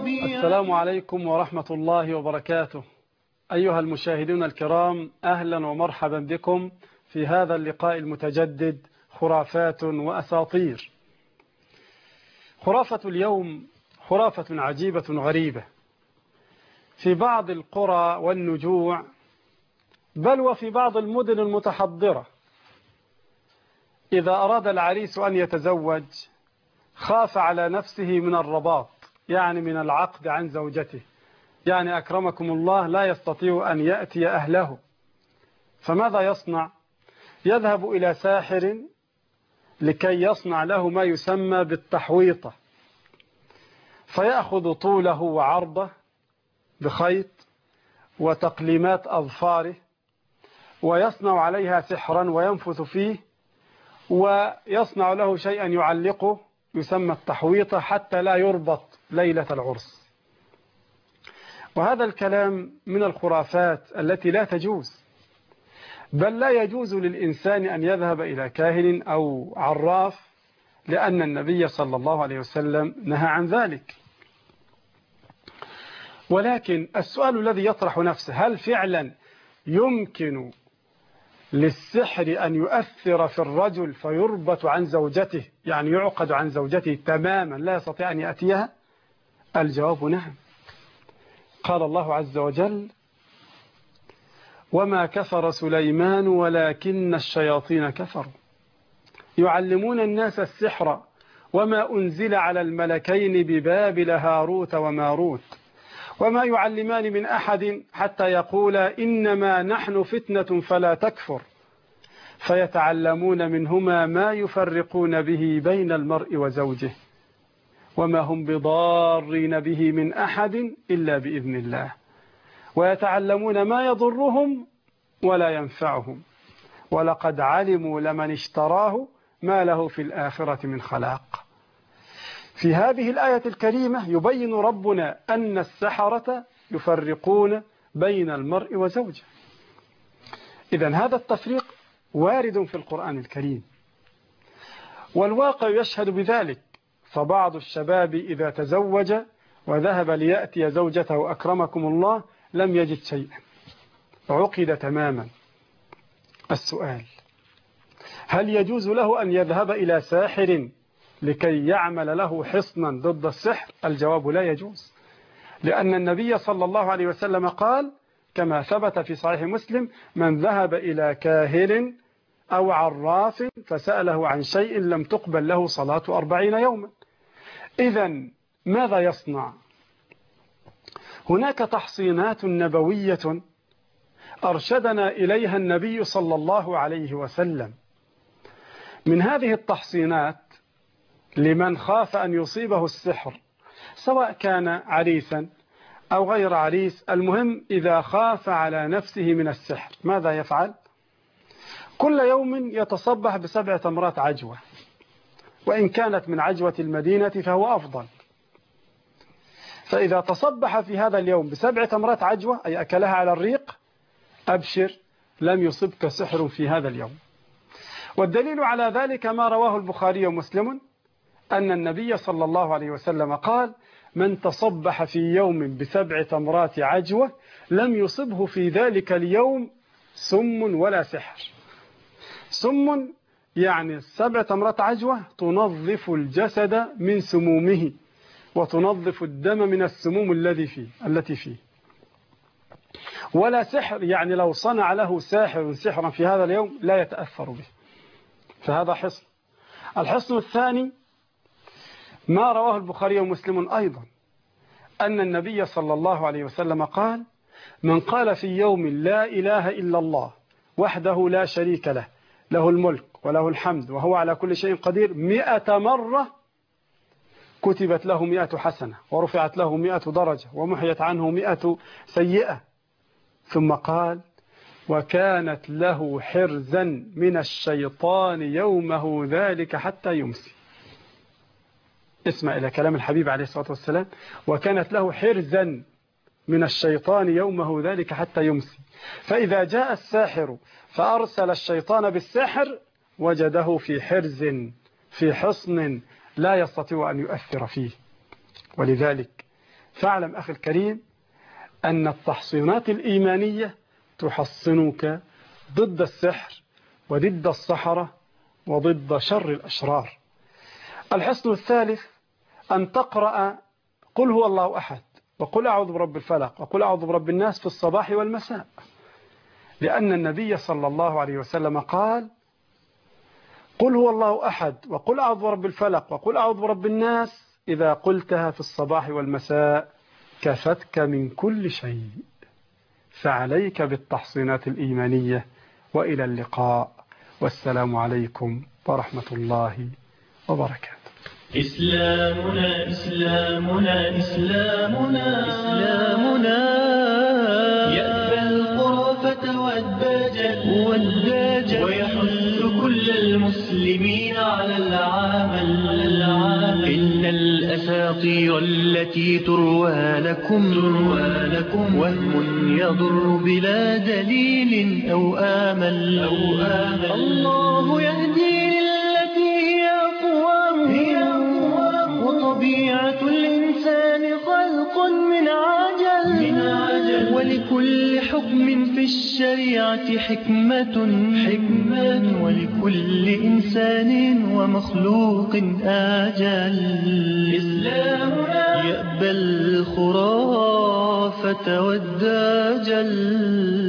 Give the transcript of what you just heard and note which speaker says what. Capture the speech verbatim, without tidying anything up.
Speaker 1: السلام عليكم ورحمة الله وبركاته. أيها المشاهدون الكرام، أهلا ومرحبا بكم في هذا اللقاء المتجدد خرافات وأساطير. خرافة اليوم خرافة عجيبة غريبة. في بعض القرى والنجوع، بل وفي بعض المدن المتحضرة، إذا أراد العريس أن يتزوج خاف على نفسه من الرباط، يعني من العقد عن زوجته، يعني أكرمكم الله لا يستطيع أن يأتي أهله، فماذا يصنع؟ يذهب إلى ساحر لكي يصنع له ما يسمى بالتحويطة، فيأخذ طوله وعرضه بخيط وتقليمات أظفاره ويصنع عليها سحرا وينفث فيه، ويصنع له شيئا يعلقه يسمى التحويطة حتى لا يربط ليلة العرس. وهذا الكلام من الخرافات التي لا تجوز، بل لا يجوز للإنسان أن يذهب إلى كاهن أو عراف، لأن النبي صلى الله عليه وسلم نهى عن ذلك. ولكن السؤال الذي يطرح نفسه، هل فعلا يمكن للسحر أن يؤثر في الرجل فيربط عن زوجته، يعني يعقد عن زوجته تماما لا يستطيع أن يأتيها؟ الجواب نعم. قال الله عز وجل: وما كفر سليمان ولكن الشياطين كفروا يعلمون الناس السحر وما أنزل على الملكين ببابل هاروت وماروت وما يعلمان من أحد حتى يقولا إنما نحن فتنة فلا تكفر فيتعلمون منهما ما يفرقون به بين المرء وزوجه وما هم بضارين به من أحد إلا بإذن الله ويتعلمون ما يضرهم ولا ينفعهم ولقد علموا لمن اشتراه ما له في الآخرة من خلاق. في هذه الآية الكريمة يبين ربنا أن السحرة يفرقون بين المرء وزوجه. إذن هذا التفريق وارد في القرآن الكريم، والواقع يشهد بذلك. فبعض الشباب إذا تزوج وذهب ليأتي زوجته أكرمكم الله لم يجد شيئا، عقد تماما. السؤال: هل يجوز له أن يذهب إلى ساحر لكي يعمل له حصنا ضد السحر؟ الجواب: لا يجوز، لأن النبي صلى الله عليه وسلم قال كما ثبت في صحيح مسلم: من ذهب إلى كاهن أو عراف فسأله عن شيء لم تقبل له صلاة أربعين يوما. إذن ماذا يصنع؟ هناك تحصينات نبوية أرشدنا إليها النبي صلى الله عليه وسلم. من هذه التحصينات لمن خاف أن يصيبه السحر، سواء كان عريسا أو غير عريس، المهم إذا خاف على نفسه من السحر ماذا يفعل؟ كل يوم يتصبح بسبع تمرات عجوة، وإن كانت من عجوة المدينة فهو أفضل. فإذا تصبح في هذا اليوم بسبع تمرات عجوة، أي أكلها على الريق، أبشر لم يصبك سحر في هذا اليوم. والدليل على ذلك ما رواه البخاري ومسلم أن النبي صلى الله عليه وسلم قال: من تصبح في يوم بسبع تمرات عجوة لم يصبه في ذلك اليوم سم ولا سحر. سم يعني سبع تمرات عجوة تنظف الجسد من سمومه وتنظف الدم من السموم الذي فيه التي فيه. ولا سحر يعني لو صنع له ساحر سحرا في هذا اليوم لا يتأثر به. فهذا حصن. الحصن الثاني ما رواه البخاري ومسلم أيضا أن النبي صلى الله عليه وسلم قال: من قال في يوم لا إله إلا الله وحده لا شريك له له الملك وله الحمد وهو على كل شيء قدير مئة مرة كتبت له مئة حسنة ورفعت له مئة درجة ومحيت عنه مئة سيئة. ثم قال: وكانت له حرزا من الشيطان يومه ذلك حتى يمسي. اسمع إلى كلام الحبيب عليه الصلاة والسلام: وكانت له حرزا من الشيطان يومه ذلك حتى يمسي. فإذا جاء الساحر فأرسل الشيطان بالسحر وجده في حرز في حصن لا يستطيع أن يؤثر فيه. ولذلك فاعلم أخي الكريم أن التحصينات الإيمانية تحصنك ضد السحر وضد السحرة وضد شر الأشرار. الحصن الثالث أن تقرأ قل هو الله أحد وقل أعوذ برب الفلق وقل أعوذ برب الناس في الصباح والمساء، لأن النبي صلى الله عليه وسلم قال قل هو الله أحد وقل أعوذ برب الفلق وقل أعوذ برب الناس إذا قلتها في الصباح والمساء كفتك من كل شيء. فعليك بالتحصينات الإيمانية، وإلى اللقاء، والسلام عليكم ورحمة الله وبركاته.
Speaker 2: إسلامنا إسلامنا إسلامنا إسلامنا يأبى الخرافة والدجل والدجل ويحث كل المسلمين على العمل العمل إن الأساطير التي تروى لكم تروى لكم وهم يضر بلا دليل أو آمل أو آمل الله يهدي للتي هي أقوام هي وطبيعة الإنسان خلق من عجل من عجل ولكل حكم في الشريعة حكمة حكمة ولكل إنسان ومخلوق آجل. إسلامنا يأبى الخرافة والدجل.